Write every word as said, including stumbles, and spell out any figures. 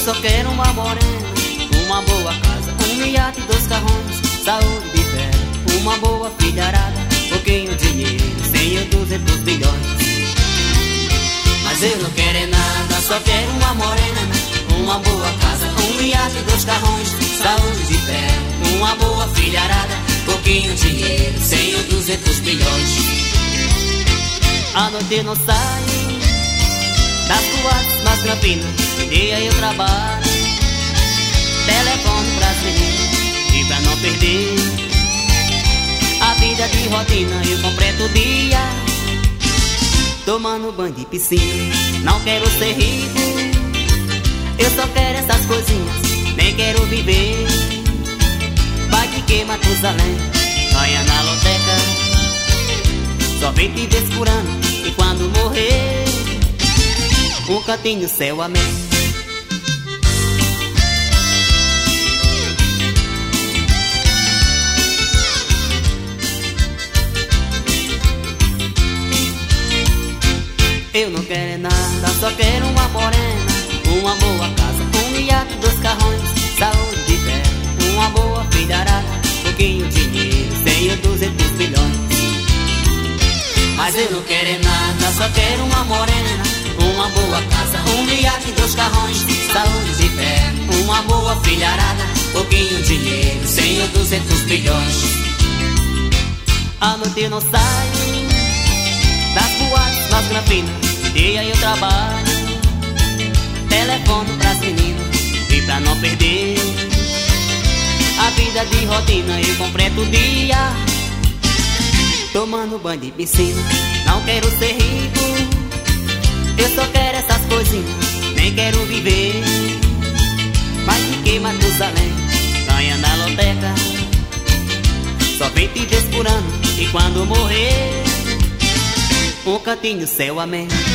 só quero uma morena, uma boa casa, um iate, dois carrões, saúde de fé, uma boa filharada, pouquinho dinheiro, cem ou duzentos bilhões. Mas eu não quero é nada, só quero uma morena, uma boa casa, um iate, dois carrões, saúde de fé, uma boa filharada, pouquinho dinheiro, cem ou duzentos bilhões. A noite não sai das boates nas Campinas, de dia eu trabalho, telefone pras meninas, e pra não perder a vida de rotina eu completo o dia tomando banho de piscina. Não quero ser rico, eu só quero essas coisinhas, nem quero viver vai de que Matusalém, ganha na loteca, só vinte vezes por ano, e quando morrer um cantinho céu, amém. Eu não quero nada, só quero uma morena, uma boa casa, um iate, dois carrões, saúde de fé, uma boa filharada, pouquinho dinheiro, cem ou duzentos bilhões. Mas eu não quero nada, só quero uma morena, uma boa casa, um iate, dois carrões, saúde de fé, uma boa filharada, pouquinho dinheiro, cem ou duzentos bilhões. À noite eu não saio das boates nas Campinas, dia eu trabalho, telefono pras meninas, e pra não perder a vida de rotina eu completo o dia tomando banho de piscina. Não quero ser rico, eu só quero essas coisinhas, nem quero viver mais de que Matusalém, ganha na loteca, só vinte vezes por ano, e quando morrer um cantinho céu, amém.